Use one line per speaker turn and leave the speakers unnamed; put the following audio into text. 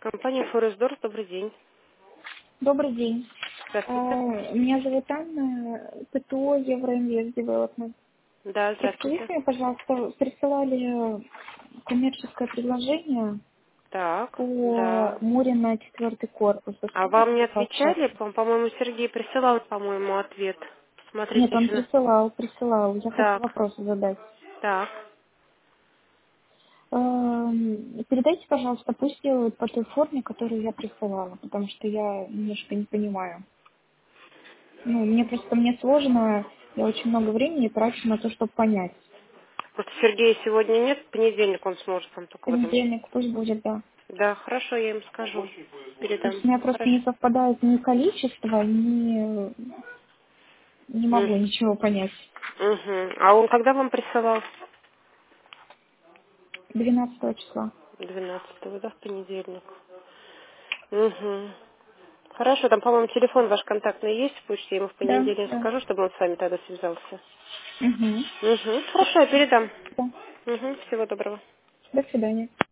Компания Форесдор, добрый день.
Добрый день.
Здравствуйте.
Меня зовут Анна, ПТО Евроинвест Девелопмент.
Да,
Подскажите
здравствуйте.
мне, пожалуйста, присылали коммерческое предложение
Так,
по
да.
Мурино 4-й корпус. Вы
А
сможете
вам не отвечали?
пообщаться?
По-моему, Сергей присылал, по-моему, ответ.
Нет,
Смотрите
он
еще на...
присылал. Я хочу
Так,
вопросы задать.
так.
Передайте, пожалуйста, пусть делают по той форме, которую я присылала, потому что я немножко не понимаю. Ну, мне сложно, я очень много времени трачу на то, чтобы понять.
Просто Сергея сегодня нет, в понедельник он сможет вам только в этом.
Понедельник пусть будет, да.
Да, хорошо, я им скажу.
То
Передам.
есть у меня просто
Хорошо.
не совпадает ни количество, ни не могу ничего понять.
Угу. А он когда вам присылал?
12 числа.
12-го, да, в понедельник. Угу. Хорошо, там, по-моему, телефон ваш контактный есть в почте, я ему в
Да,
понедельник
да.
скажу, чтобы он с вами тогда связался.
Угу.
Угу. Хорошо, я передам.
Да.
Угу. Всего доброго.
До свидания.